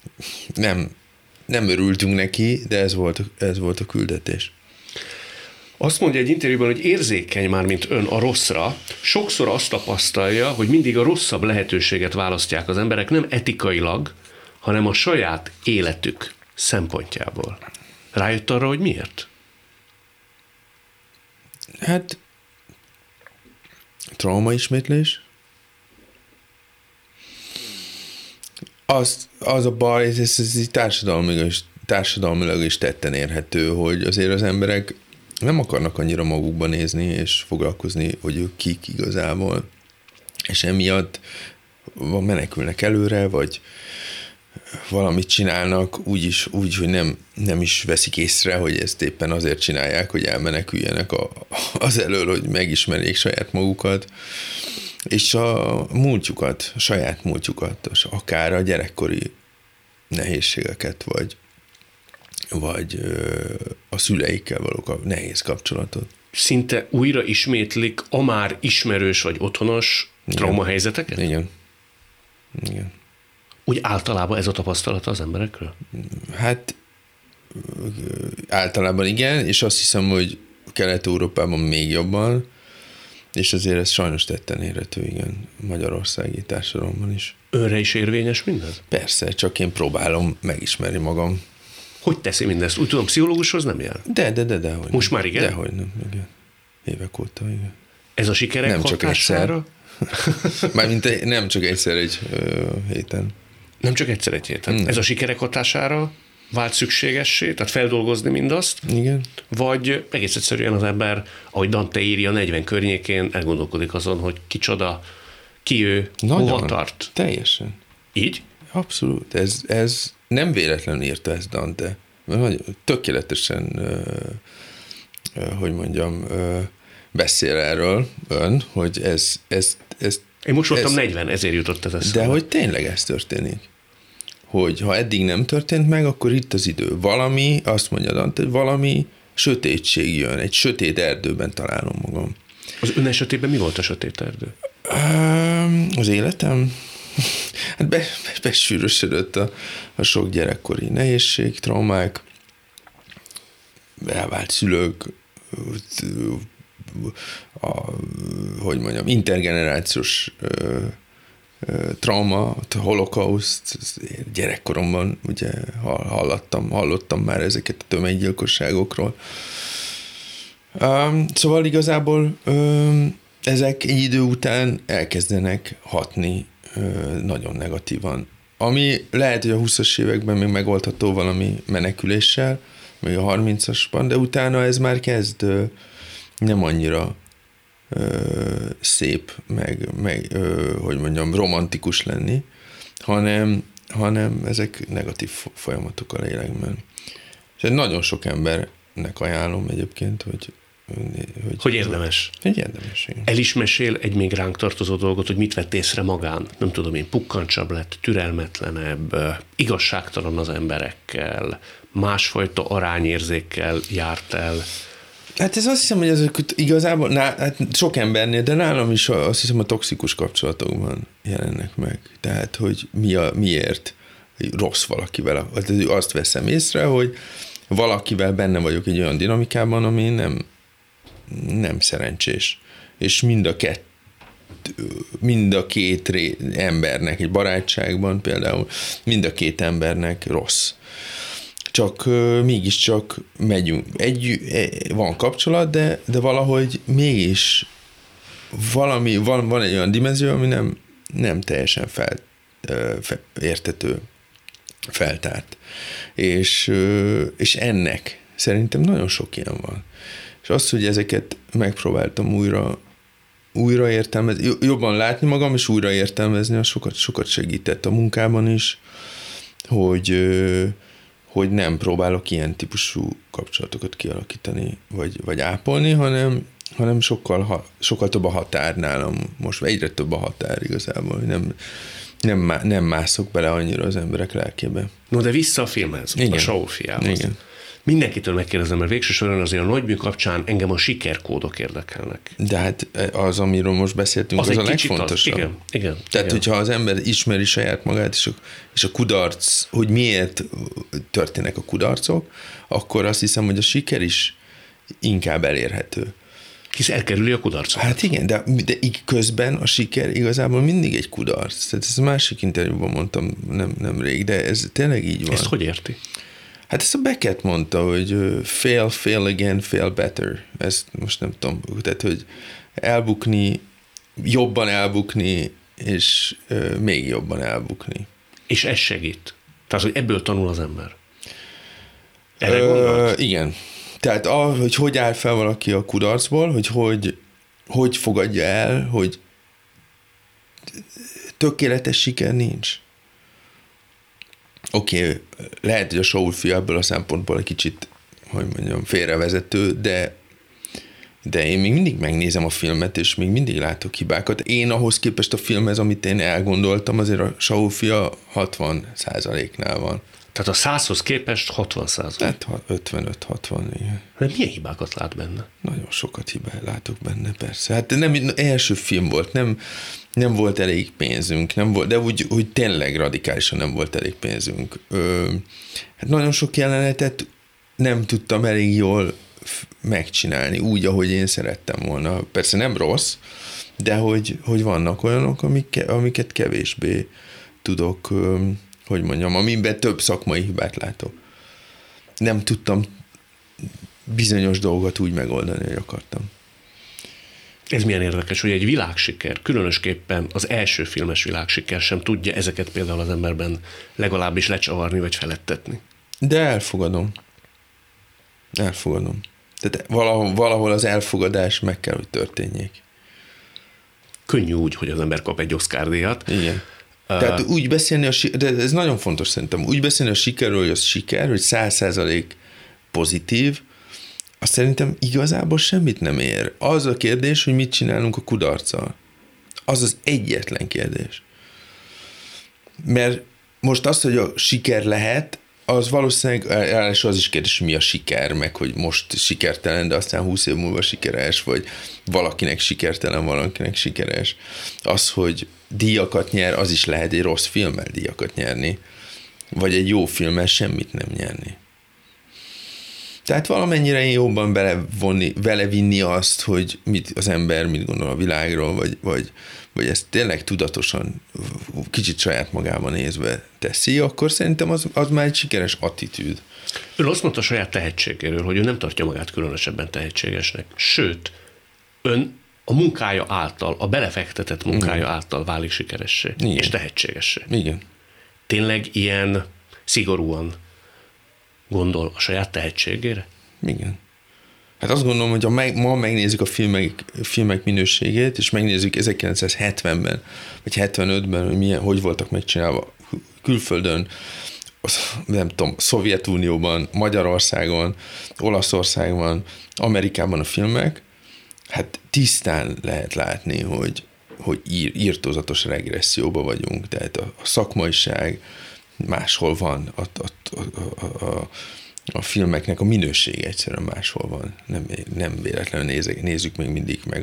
Nem örültünk neki, de ez volt a küldetés. Azt mondja egy interjúban, hogy érzékeny már, mint ön a rosszra. Sokszor azt tapasztalja, hogy mindig a rosszabb lehetőséget választják az emberek, nem etikailag, hanem a saját életük szempontjából. Rájött arra, hogy miért? Hát traumaismétlés. Az a baj, ez így társadalmilag is tetten érhető, hogy azért az emberek nem akarnak annyira magukba nézni és foglalkozni, hogy ők kik igazából, és emiatt menekülnek előre, vagy valamit csinálnak úgy, hogy nem is veszik észre, hogy ezt éppen azért csinálják, hogy elmeneküljenek az elől, hogy megismerjék saját magukat, és a saját múltjukat, akár a gyerekkori nehézségeket, vagy a szüleikkel való nehéz kapcsolatot. Szinte újra ismétlik a már ismerős vagy otthonos traumahelyzeteket? Igen. Úgy általában ez a tapasztalata az emberekről? Hát általában igen, és azt hiszem, hogy Kelet-Európában még jobban, és azért ez sajnos tetten érhető, igen, magyarországi társadalomban is. Önre is érvényes mindez? Persze, csak én próbálom megismerni magam. Hogy teszi mindezt? Úgy tudom, pszichológushoz nem jár? De. Hogy most nem. Már igen? Dehogy nem, igen. Évek óta, igen. Ez a sikerek nem hatására? Mármint nem csak egyszer egy héten. Nem csak egyszer egy héten. Nem. Ez a sikerek hatására vált szükségessé, tehát feldolgozni mindazt? Igen. Vagy egész egyszerűen az ember, ahogy Dante írja 40 környékén, elgondolkodik azon, hogy kicsoda, ki ő, hova tart. Teljesen. Így? Abszolút. Ez nem véletlenül írta ezt Dante. Tökéletesen, hogy mondjam, beszél erről ön, hogy ez én most voltam 40, ezért jutott ez eszembe. De hogy tényleg ez történik. Hogy ha eddig nem történt meg, akkor itt az idő. Valami, azt mondja Dante, hogy valami sötétség jön, egy sötét erdőben találom magam. Az ön esetében mi volt a sötét erdő? Az életem? Hát besűrösödött a sok gyerekkori nehézség, traumák, elvált szülők, intergenerációs trauma, holokauszt, gyerekkoromban ugye hallottam már ezeket a tömeggyilkosságokról. Szóval igazából ezek egy idő után elkezdenek hatni nagyon negatívan. Ami lehet, hogy a 20-as években még megoldható valami meneküléssel, még a 30-asban, de utána ez már kezd nem annyira szép, meg romantikus lenni, hanem ezek negatív folyamatok a lélekben. És nagyon sok embernek ajánlom egyébként, hogy érdemes. Hogy érdemes, igen. El is mesél egy még ránk tartozó dolgot, hogy mit vett észre magán. Nem tudom én, pukkantsabb lett, türelmetlenebb, igazságtalan az emberekkel, másfajta arányérzékkel járt el. Hát ez azt hiszem, hogy ezek igazából hát sok embernél, de nálam is azt hiszem a toxikus kapcsolatokban jelennek meg. Tehát, hogy miért rossz valakivel. Azt veszem észre, hogy valakivel benne vagyok egy olyan dinamikában, ami nem szerencsés. És mind a két embernek, egy barátságban például, mind a két embernek rossz. Csak mégiscsak megyünk. Van kapcsolat, de valahogy mégis van egy olyan dimenzió, ami nem teljesen értető, feltárt. És ennek szerintem nagyon sok ilyen van. És azt, hogy ezeket megpróbáltam újra értelmezni, jobban látni magam, és újra értelmezni, az sokat segített a munkában is, hogy nem próbálok ilyen típusú kapcsolatokat kialakítani, vagy ápolni, hanem sokkal több a határ nálam. Most egyre több a határ igazából. Nem mászok bele annyira az emberek lelkébe. No, de vissza a filmhez, igen. A Saul fiához. Igen. Mindenkitől megkérdezem, mert végső soron azért a nagymű kapcsán engem a sikerkódok érdekelnek. De hát az, amiről most beszéltünk, az a legfontosabb. Igen. Tehát, hogyha az ember ismeri saját magát, és a kudarc, hogy miért történnek a kudarcok, akkor azt hiszem, hogy a siker is inkább elérhető. Hisz elkerüli a kudarcot. Hát igen, de közben a siker igazából mindig egy kudarc. Tehát ezt a másik interjúban mondtam nem rég, de ez tényleg így van. Ezt hogy érti? Hát ezt a Beckett mondta, hogy fail again, fail better. Ezt most nem tudom, tehát, hogy elbukni, jobban elbukni, és még jobban elbukni. És ez segít. Tehát, hogy ebből tanul az ember. Erre gondolsz? Igen. Tehát hogy áll fel valaki a kudarcból, hogy fogadja el, hogy tökéletes siker nincs. Oké, lehet, hogy a Saul fia ebből a szempontból egy kicsit, hogy mondjam, félrevezető, de én még mindig megnézem a filmet, és még mindig látok hibákat. Én ahhoz képest a filmhez, amit én elgondoltam, azért a Saul fia 60%-nál van. Tehát a 100-hoz képest 60%. Hát 55-60, igen. De milyen hibákat lát benne? Nagyon sokat hibát látok benne, persze. Hát nem első film volt, nem volt elég pénzünk, nem volt, de úgy tényleg radikálisan nem volt elég pénzünk. Hát nagyon sok jelenetet nem tudtam elég jól megcsinálni, úgy, ahogy én szerettem volna. Persze nem rossz, de hogy vannak olyanok, amiket kevésbé tudok, hogy mondjam, amiben több szakmai hibát látok. Nem tudtam bizonyos dolgokat úgy megoldani, hogy akartam. Ez milyen érdekes, hogy egy világsiker, különösképpen az első filmes világsiker sem tudja ezeket például az emberben legalábbis lecsavarni vagy felettetni. De elfogadom. Tehát valahol az elfogadás meg kell, hogy történjék. Könnyű úgy, hogy az ember kap egy Oscar-díjat. Igen. Tehát úgy beszélni, de ez nagyon fontos szerintem, úgy beszélni a sikerről, hogy az siker, hogy 100% pozitív, azt szerintem igazából semmit nem ér. Az a kérdés, hogy mit csinálunk a kudarccal. Az az egyetlen kérdés. Mert most az, hogy a siker lehet, az valószínűleg, és az is kérdés, hogy mi a siker, meg hogy most sikertelen, de aztán 20 év múlva sikeres, vagy valakinek sikertelen, valakinek sikeres. Az, hogy díjakat nyer, az is lehet egy rossz filmmel díjakat nyerni, vagy egy jó filmmel semmit nem nyerni. Tehát valamennyire én jobban belevinni azt, hogy az ember mit gondol a világról, vagy ezt tényleg tudatosan, kicsit saját magában nézve teszi, akkor szerintem az már egy sikeres attitűd. Ön azt mondta a saját tehetségéről, hogy ő nem tartja magát különösebben tehetségesnek. Sőt, ön a munkája által, a belefektetett munkája által válik sikeressé, és tehetségessé. Igen. Tényleg ilyen szigorúan gondol a saját tehetségére? Igen. Hát azt gondolom, hogy ma megnézzük a filmek minőségét, és megnézzük 1970-ben, vagy 75-ben, hogy voltak megcsinálva külföldön, nem tudom, Szovjetunióban, Magyarországon, Olaszországban, Amerikában a filmek, hát tisztán lehet látni, hogy írtózatos regresszióban vagyunk, tehát a szakmaiság máshol van, a filmeknek a minősége egyszerűen máshol van. Nem véletlenül nézzük még mindig meg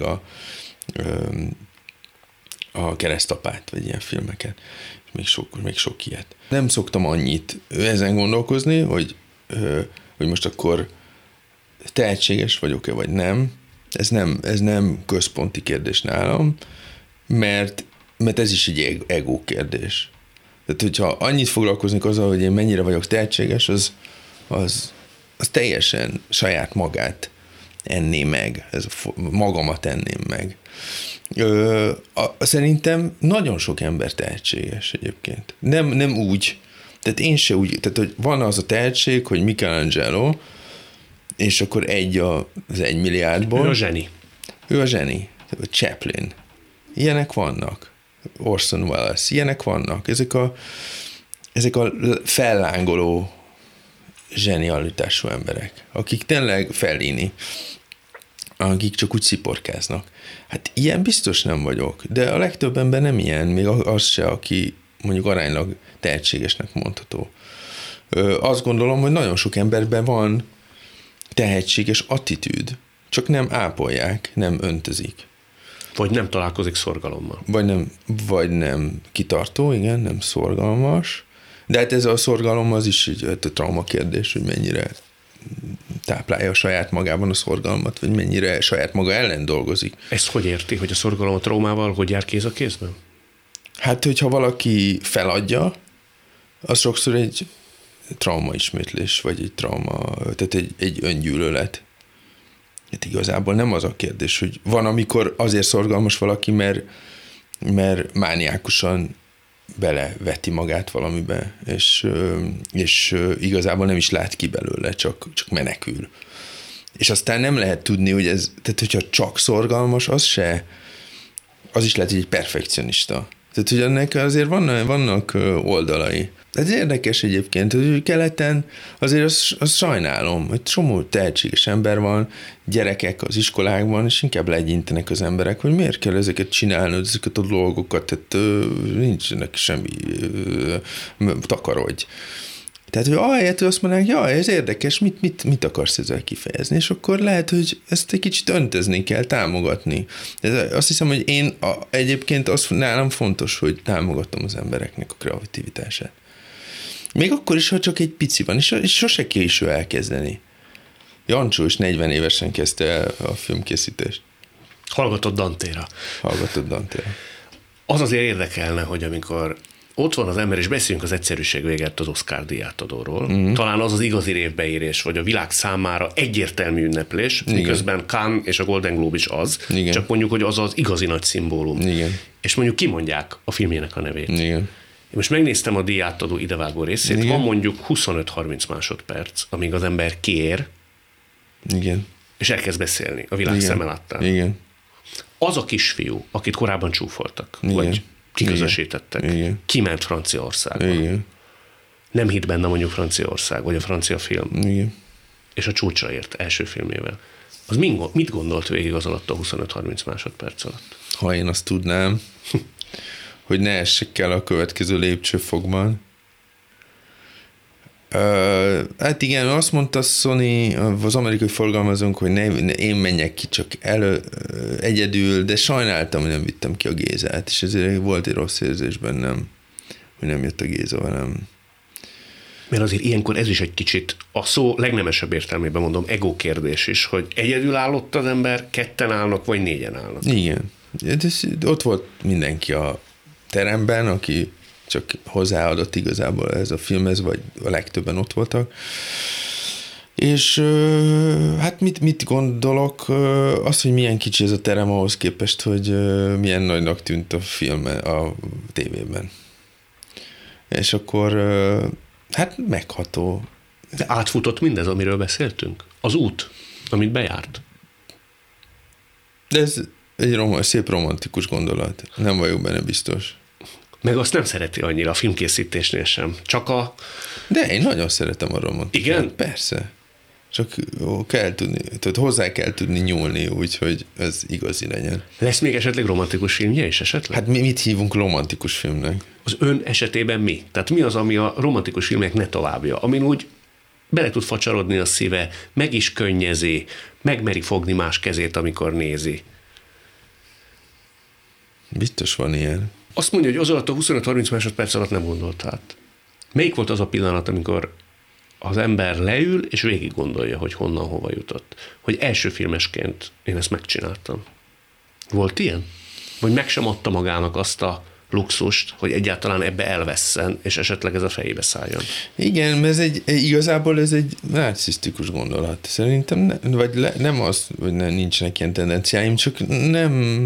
a Keresztapát, vagy ilyen filmeket. Még sok ilyet. Nem szoktam annyit ezen gondolkozni, hogy most akkor tehetséges vagyok-e, vagy nem. Ez nem központi kérdés nálam, mert ez is egy ego kérdés. Tehát, hogyha annyit foglalkoznék azzal, hogy én mennyire vagyok tehetséges, az teljesen saját magát enné meg, magamat enném meg. Szerintem nagyon sok ember tehetséges egyébként. Nem úgy, tehát én se úgy, tehát hogy van az a tehetség, hogy Michelangelo, és akkor az 1 milliárdból. Ő a zseni. Ő a zseni. Chaplin. Ilyenek vannak. Orson Welles. Ilyenek vannak. Ezek a fellángoló zsenialitású emberek, akik tényleg Fellini, akik csak úgy sziporkáznak. Hát ilyen biztos nem vagyok, de a legtöbb ember nem ilyen, még az se, aki mondjuk aránylag tehetségesnek mondható. Azt gondolom, hogy nagyon sok emberben van tehetséges attitűd, csak nem ápolják, nem öntözik. Vagy nem találkozik szorgalommal. Vagy nem kitartó, igen, nem szorgalmas. De hát ez a szorgalom az is egy trauma kérdés, hogy mennyire táplálja saját magában a szorgalmat, vagy mennyire saját maga ellen dolgozik. Ezt hogy érti, hogy a szorgalom a traumával hogy jár kéz a kézben? Hát, hogyha valaki feladja, az sokszor egy traumaismétlés, vagy egy tehát egy öngyűlölet. Hát igazából nem az a kérdés, hogy van, amikor azért szorgalmas valaki, mert mániákusan beleveti magát valamibe, és igazából nem is lát ki belőle, csak menekül. És aztán nem lehet tudni, hogy tehát hogyha csak szorgalmas, az is lehet, hogy egy perfekcionista. Tehát, hogy ennek azért vannak oldalai. Ez érdekes egyébként, hogy keleten azért azt sajnálom, hogy csomó tehetséges ember van, gyerekek az iskolákban, és inkább legyintenek az emberek, hogy miért kell ezeket csinálni, ezeket a dolgokat, tehát nincsenek semmi takarodj. Tehát, hogy ahelyett, hogy azt mondják, jaj, ez érdekes, mit akarsz ezzel kifejezni, és akkor lehet, hogy ezt egy kicsit öntözni kell, támogatni. Azt hiszem, hogy egyébként nálam fontos, hogy támogatom az embereknek a kreativitását. Még akkor is, ha csak egy pici van, és sose késő elkezdeni. Jancsó is 40 évesen kezdte el a filmkészítést. Hallgatott Dantéra. Az azért érdekelne, hogy amikor ott van az ember, és beszéljünk az egyszerűség véget az Oscar-díjátadóról. Talán az igazi révbeírés, vagy a világ számára egyértelmű ünneplés, miközben Cannes és a Golden Globe is az, csak mondjuk, hogy az az igazi nagy szimbólum. Igen. És mondjuk kimondják a filmjének a nevét. Igen. Én most megnéztem a díjátadó idevágó részét, Igen. van mondjuk 25-30 másodperc, amíg az ember kiér, Igen. és elkezd beszélni a világ szeme láttán. Igen. Az a kisfiú, akit korábban csúfoltak, Igen. vagy kiközösítettek, Igen. kiment Franciaországba. Igen. Nem hitt benne mondjuk Franciaország, vagy a francia film. Igen. És a csúcsra ért első filmével. Az mit gondolt végig az alatt a 25-30 másodperc alatt? Ha én azt tudnám, hogy ne essek el a következő lépcsőfokban. Hát igen, azt mondta Sony, az amerikai forgalmazónk, hogy én menjek ki csak egyedül, de sajnáltam, hogy nem vittem ki a Gézát, és ezért volt egy rossz érzés bennem, hogy nem jött a Géza velem. Mert azért ilyenkor ez is egy kicsit, a szó legnemesebb értelmében mondom, ego kérdés is, hogy egyedül állott az ember, ketten állnak, vagy négyen állnak. Igen. Ott volt mindenki a teremben, aki csak hozzáadott igazából ez a filmhez, vagy a legtöbben ott voltak. És hát mit gondolok? Az, hogy milyen kicsi ez a terem ahhoz képest, hogy milyen nagynak tűnt a film a tévében. És akkor hát megható. De átfutott mindez, amiről beszéltünk? Az út, amit bejárt? De ez egy szép romantikus gondolat. Nem vagyok benne biztos. Meg azt nem szereti annyira a filmkészítésnél sem. Csak De én nagyon szeretem a romantikát. Igen? Persze. Csak kell tudni, tehát hozzá kell tudni nyúlni, úgyhogy ez igazi legyen. Lesz még esetleg romantikus filmje is esetleg? Hát mit hívunk romantikus filmnek? Az ön esetében mi? Tehát mi az, ami a romantikus filmek ne továbbja? Amin úgy bele tud facsarodni a szíve, meg is könnyezi, megmeri fogni más kezét, amikor nézi. Biztos van ilyen. Azt mondja, hogy az alatt a 25-30 másodperc alatt nem gondolt át. Melyik volt az a pillanat, amikor az ember leül, és végig gondolja, hogy honnan, hova jutott? Hogy első filmesként én ezt megcsináltam. Volt ilyen? Vagy meg sem adta magának azt a luxust, hogy egyáltalán ebbe elvesszen, és esetleg ez a fejébe szálljon. Igen, mert igazából ez egy narcisztikus gondolat. Szerintem nem az, hogy nincsenek ilyen tendenciáim, csak nem...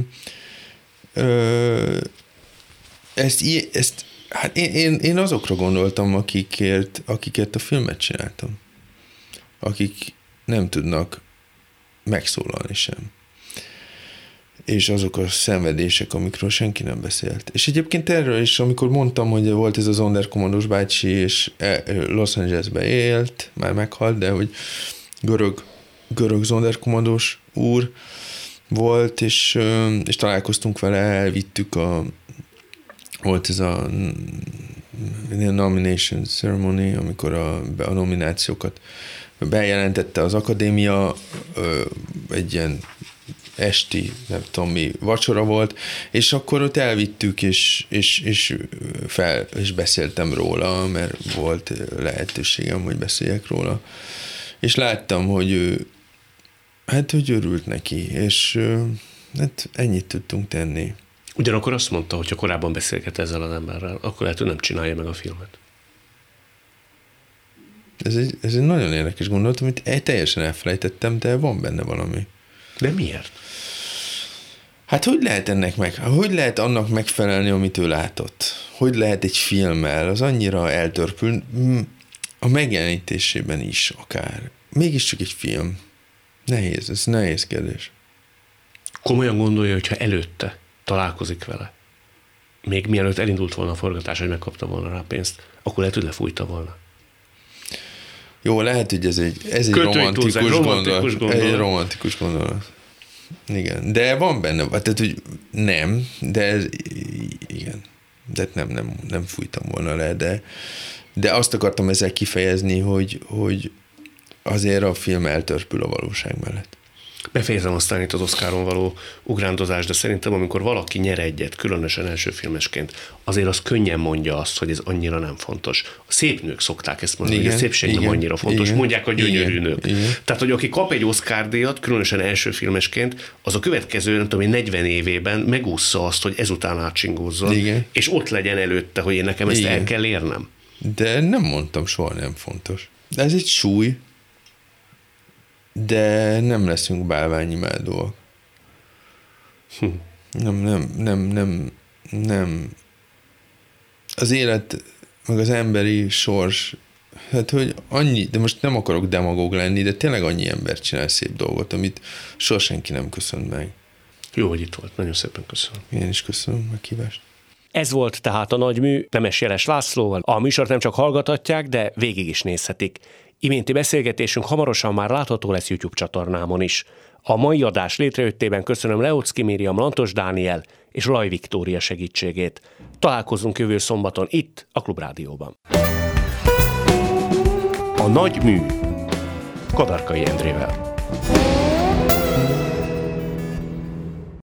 Hát én azokra gondoltam, akiket a filmet csináltam. Akik nem tudnak megszólalni sem. És azok a szenvedések, amikről senki nem beszélt. És egyébként erről is, amikor mondtam, hogy volt ez a Sonderkommandós bácsi, és Los Angelesbe élt, már meghalt, de hogy görög Sonderkommandós úr volt, és találkoztunk vele, elvittük volt ez a nomination ceremony, amikor a nominációkat bejelentette az akadémia, egy ilyen esti, nem tudom mi, vacsora volt, és akkor ott elvittük, és beszéltem róla, mert volt lehetőségem, hogy beszéljek róla. És láttam, hogy ő, hogy örült neki, és hát ennyit tudtunk tenni. Ugyanakkor azt mondta, hogy ha korábban beszélget ezzel az emberrel, akkor lehet, hogy nem csinálja meg a filmet. Ez egy nagyon érdekes gondolat, amit teljesen elfelejtettem, de van benne valami. De miért? Hát hogy lehet annak megfelelni, amit ő látott? Hogy lehet egy filmmel, az annyira eltörpül, a megjelenítésében is akár. Mégiscsak egy film. Ez nehéz kérdés. Komolyan gondolja, hogyha előtte találkozik vele, még mielőtt elindult volna a forgatás, hogy megkapta volna rá pénzt, akkor lehet, hogy lefújta volna. Jó, lehet, hogy ez egy romantikus gondolat. Egy romantikus gondolat. Igen, de van benne, tehát, hogy nem, de ez, igen, de nem fújtam volna le, de azt akartam ezzel kifejezni, hogy azért a film eltörpül a valóság mellett. Befejezem aztán itt az Oscaron való ugrándozást, de szerintem amikor valaki nyer egyet, különösen első filmesként, azért az könnyen mondja azt, hogy ez annyira nem fontos. A szép nők szokták ezt mondani, hogy a szépség nem annyira fontos. Igen, mondják a gyönyörű nők. Igen. Tehát, hogy aki kap egy Oscar-díjat, különösen első filmesként, az a következő, nem tudom, 40 évében megúszza azt, hogy ezután átcsingózzon, és ott legyen előtte, hogy én nekem ezt el kell érnem. De nem mondtam, soha nem fontos. De ez egy súly, de nem leszünk bálványimádóak. Nem. Az élet, meg az emberi sors, hát hogy annyi, de most nem akarok demagóg lenni, de tényleg annyi ember csinál szép dolgot, amit soha senki nem köszönt meg. Jó, hogy itt volt. Nagyon szépen köszönöm. Én is köszönöm a meghívást. Ez volt tehát a Nagy Mű Nemes Jeles Lászlóval. A műsort nem csak hallgathatják, de végig is nézhetik. Iménti beszélgetésünk hamarosan már látható lesz YouTube csatornámon is. A mai adás létrejöttében köszönöm Leocki Miriam, Lantos Dániel és Laj Viktória segítségét. Találkozunk jövő szombaton itt, a Klubrádióban. A Nagy Mű Kadarkai Endrével.